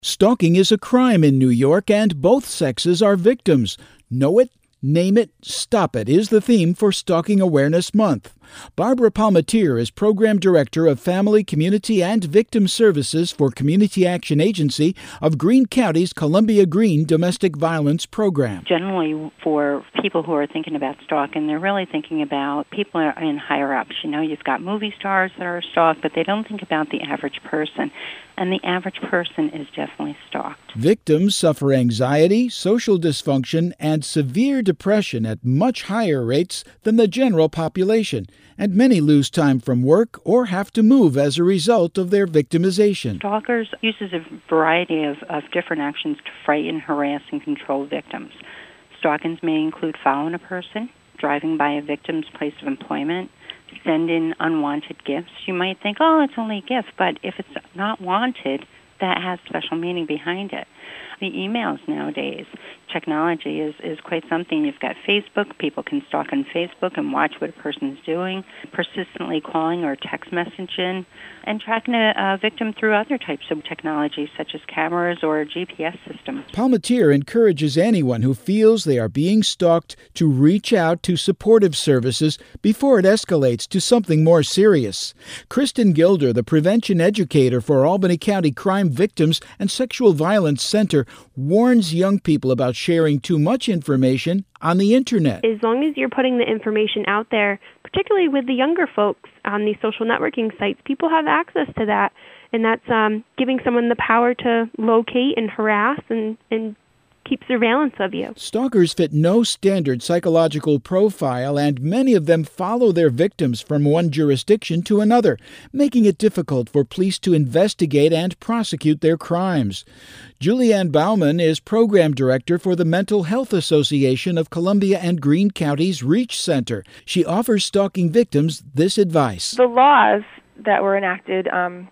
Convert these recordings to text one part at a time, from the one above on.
Stalking is a crime in New York, and both sexes are victims. Know it, name it, stop it is the theme for Stalking Awareness Month. Barbara Palmatier is Program Director of Family, Community, and Victim Services for Community Action Agency of Greene County's Columbia Green Domestic Violence Program. Generally, for people who are thinking about stalking, they're really thinking about people in higher ups. You know, you've got movie stars that are stalked, but they don't think about the average person. And the average person is definitely stalked. Victims suffer anxiety, social dysfunction, and severe depression at much higher rates than the general population, and many lose time from work or have to move as a result of their victimization. Stalkers uses a variety of different actions to frighten, harass, and control victims. Stalkings may include following a person, driving by a victim's place of employment, send in unwanted gifts. You might think, oh, it's only a gift, but if it's not wanted, that has special meaning behind it. The emails nowadays, technology is quite something. You've got Facebook. People can stalk on Facebook and watch what a person's doing, persistently calling or text messaging, and tracking a victim through other types of technology, such as cameras or GPS systems. Palmatier encourages anyone who feels they are being stalked to reach out to supportive services before it escalates to something more serious. Kristen Gilder, the prevention educator for Albany County Crime Victims and Sexual Violence Center, warns young people about sharing too much information on the internet. As long as you're putting the information out there, particularly with the younger folks on these social networking sites, people have access to that, and that's giving someone the power to locate and harass and keep surveillance of you. Stalkers fit no standard psychological profile, and many of them follow their victims from one jurisdiction to another, making it difficult for police to investigate and prosecute their crimes. Julianne Bauman is Program Director for the Mental Health Association of Columbia and Greene County's Reach Center. She offers stalking victims this advice. The laws that were enacted in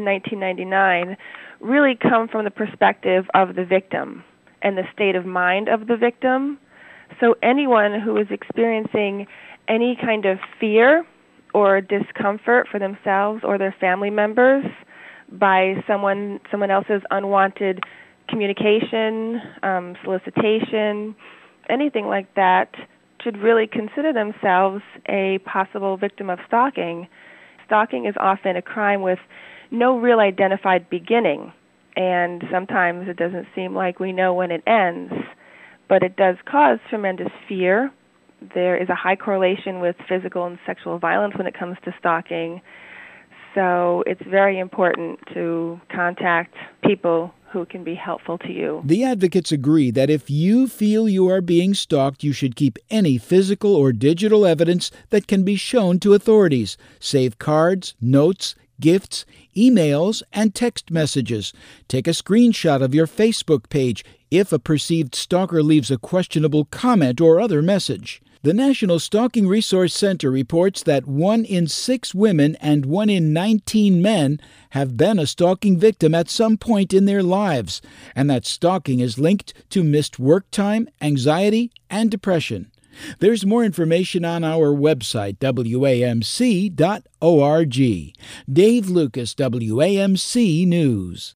1999 really come from the perspective of the victim and the state of mind of the victim. So anyone who is experiencing any kind of fear or discomfort for themselves or their family members by someone else's unwanted communication, solicitation, anything like that, should really consider themselves a possible victim of stalking. Stalking is often a crime with no real identified beginning, and sometimes it doesn't seem like we know when it ends, but it does cause tremendous fear. There is a high correlation with physical and sexual violence when it comes to stalking, so it's very important to contact people who can be helpful to you. The advocates agree that if you feel you are being stalked, you should keep any physical or digital evidence that can be shown to authorities. Save cards, notes, gifts, emails, and text messages. Take a screenshot of your Facebook page if a perceived stalker leaves a questionable comment or other message. The National Stalking Resource Center reports that 1 in 6 women and 1 in 19 men have been a stalking victim at some point in their lives, and that stalking is linked to missed work time, anxiety, and depression. There's more information on our website, WAMC.org. Dave Lucas, WAMC News.